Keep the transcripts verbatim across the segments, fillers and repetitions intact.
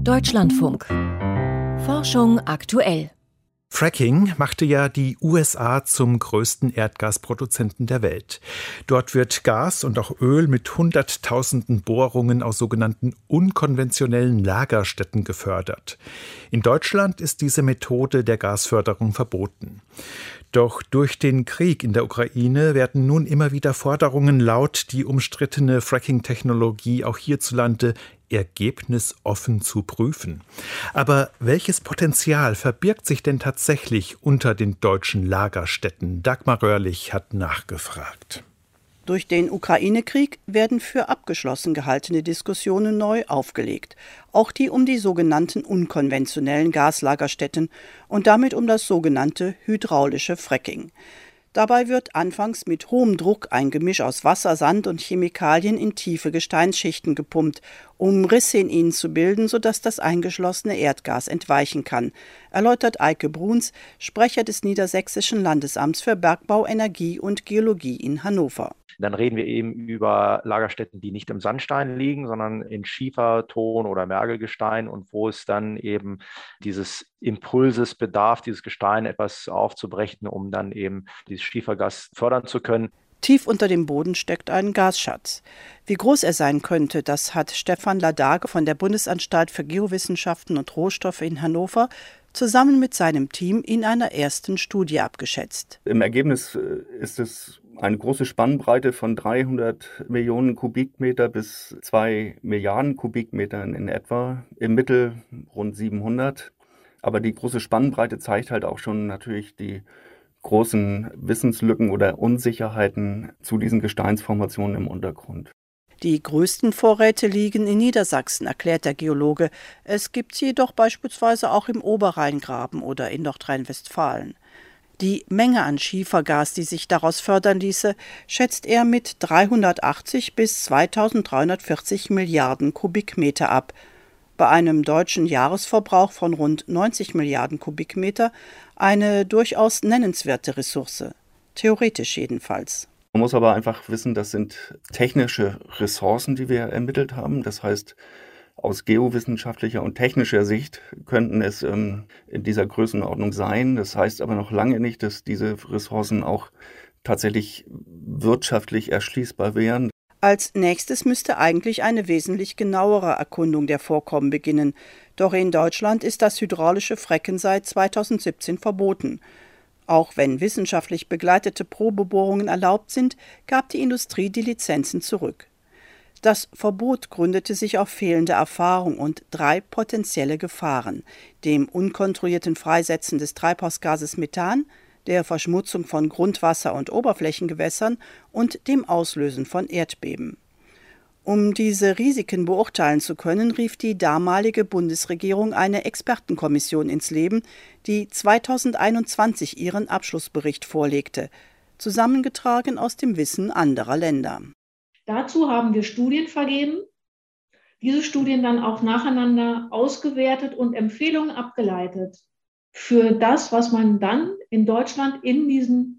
Deutschlandfunk. Forschung aktuell. Fracking machte ja die U S A zum größten Erdgasproduzenten der Welt. Dort wird Gas und auch Öl mit Hunderttausenden Bohrungen aus sogenannten unkonventionellen Lagerstätten gefördert. In Deutschland ist diese Methode der Gasförderung verboten. Doch durch den Krieg in der Ukraine werden nun immer wieder Forderungen laut, die umstrittene Fracking-Technologie auch hierzulande ergebnisoffen zu prüfen. Aber welches Potenzial verbirgt sich denn tatsächlich unter den deutschen Lagerstätten? Dagmar Röhrlich hat nachgefragt. Durch den Ukraine-Krieg werden für abgeschlossen gehaltene Diskussionen neu aufgelegt. Auch die um die sogenannten unkonventionellen Gaslagerstätten und damit um das sogenannte hydraulische Fracking. Dabei wird anfangs mit hohem Druck ein Gemisch aus Wasser, Sand und Chemikalien in tiefe Gesteinsschichten gepumpt, um Risse in ihnen zu bilden, sodass das eingeschlossene Erdgas entweichen kann, erläutert Eike Bruns, Sprecher des Niedersächsischen Landesamts für Bergbau, Energie und Geologie in Hannover. Dann reden wir eben über Lagerstätten, die nicht im Sandstein liegen, sondern in Schiefer-, Ton- oder Mergelgestein und wo es dann eben dieses Impulses bedarf, dieses Gestein etwas aufzubrechen, um dann eben dieses Schiefergas fördern zu können. Tief unter dem Boden steckt ein Gasschatz. Wie groß er sein könnte, das hat Stefan Ladage von der Bundesanstalt für Geowissenschaften und Rohstoffe in Hannover zusammen mit seinem Team in einer ersten Studie abgeschätzt. Im Ergebnis ist es eine große Spannbreite von dreihundert Millionen Kubikmeter bis zwei Milliarden Kubikmetern in etwa, im Mittel rund siebenhundert. Aber die große Spannbreite zeigt halt auch schon natürlich die großen Wissenslücken oder Unsicherheiten zu diesen Gesteinsformationen im Untergrund. Die größten Vorräte liegen in Niedersachsen, erklärt der Geologe. Es gibt sie jedoch beispielsweise auch im Oberrheingraben oder in Nordrhein-Westfalen. Die Menge an Schiefergas, die sich daraus fördern ließe, schätzt er mit dreihundertachtzig bis zweitausenddreihundertvierzig Milliarden Kubikmeter ab. Bei einem deutschen Jahresverbrauch von rund neunzig Milliarden Kubikmeter eine durchaus nennenswerte Ressource. Theoretisch jedenfalls. Man muss aber einfach wissen, das sind technische Ressourcen, die wir ermittelt haben. Das heißt, aus geowissenschaftlicher und technischer Sicht könnten es ähm, in dieser Größenordnung sein. Das heißt aber noch lange nicht, dass diese Ressourcen auch tatsächlich wirtschaftlich erschließbar wären. Als nächstes müsste eigentlich eine wesentlich genauere Erkundung der Vorkommen beginnen. Doch in Deutschland ist das hydraulische Fracken seit zweitausendsiebzehn verboten. Auch wenn wissenschaftlich begleitete Probebohrungen erlaubt sind, gab die Industrie die Lizenzen zurück. Das Verbot gründete sich auf fehlende Erfahrung und drei potenzielle Gefahren: dem unkontrollierten Freisetzen des Treibhausgases Methan, der Verschmutzung von Grundwasser und Oberflächengewässern und dem Auslösen von Erdbeben. Um diese Risiken beurteilen zu können, rief die damalige Bundesregierung eine Expertenkommission ins Leben, die zweitausendeinundzwanzig ihren Abschlussbericht vorlegte, zusammengetragen aus dem Wissen anderer Länder. Dazu haben wir Studien vergeben, diese Studien dann auch nacheinander ausgewertet und Empfehlungen abgeleitet für das, was man dann in Deutschland in diesen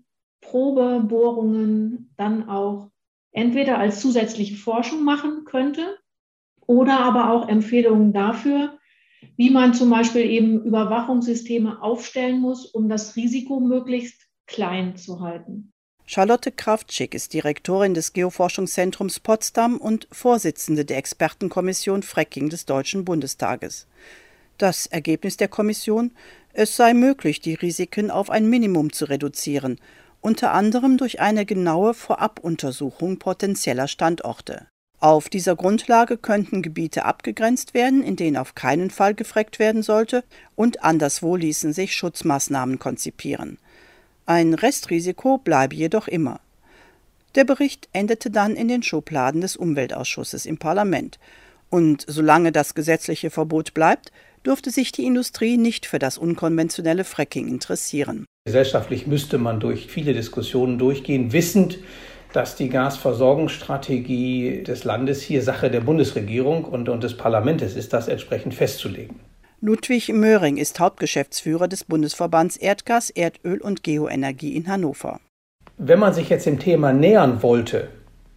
Probebohrungen dann auch entweder als zusätzliche Forschung machen könnte oder aber auch Empfehlungen dafür, wie man zum Beispiel eben Überwachungssysteme aufstellen muss, um das Risiko möglichst klein zu halten. Charlotte Kraftschick ist Direktorin des Geoforschungszentrums Potsdam und Vorsitzende der Expertenkommission Fracking des Deutschen Bundestages. Das Ergebnis der Kommission: Es sei möglich, die Risiken auf ein Minimum zu reduzieren, unter anderem durch eine genaue Vorabuntersuchung potenzieller Standorte. Auf dieser Grundlage könnten Gebiete abgegrenzt werden, in denen auf keinen Fall gefrackt werden sollte, und anderswo ließen sich Schutzmaßnahmen konzipieren. Ein Restrisiko bleibe jedoch immer. Der Bericht endete dann in den Schubladen des Umweltausschusses im Parlament. Und solange das gesetzliche Verbot bleibt, dürfte sich die Industrie nicht für das unkonventionelle Fracking interessieren. Gesellschaftlich müsste man durch viele Diskussionen durchgehen, wissend, dass die Gasversorgungsstrategie des Landes hier Sache der Bundesregierung und, und des Parlaments ist, das entsprechend festzulegen. Ludwig Möhring ist Hauptgeschäftsführer des Bundesverbands Erdgas, Erdöl und Geoenergie in Hannover. Wenn man sich jetzt dem Thema nähern wollte,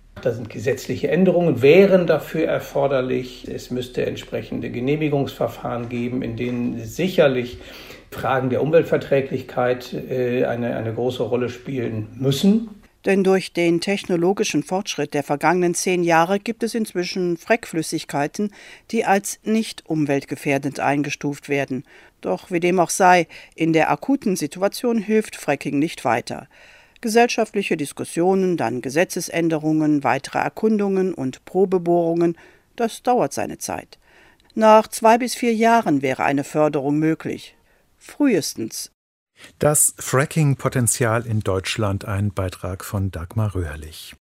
Da sind gesetzliche Änderungen, wären dafür erforderlich. Es müsste entsprechende Genehmigungsverfahren geben, in denen sicherlich Fragen der Umweltverträglichkeit eine, eine große Rolle spielen müssen. Denn durch den technologischen Fortschritt der vergangenen zehn Jahre gibt es inzwischen Frackflüssigkeiten, die als nicht umweltgefährdend eingestuft werden. Doch wie dem auch sei, in der akuten Situation hilft Fracking nicht weiter. Gesellschaftliche Diskussionen, dann Gesetzesänderungen, weitere Erkundungen und Probebohrungen, das dauert seine Zeit. Nach zwei bis vier Jahren wäre eine Förderung möglich. Frühestens. Das Fracking-Potenzial in Deutschland, ein Beitrag von Dagmar Röhrlich.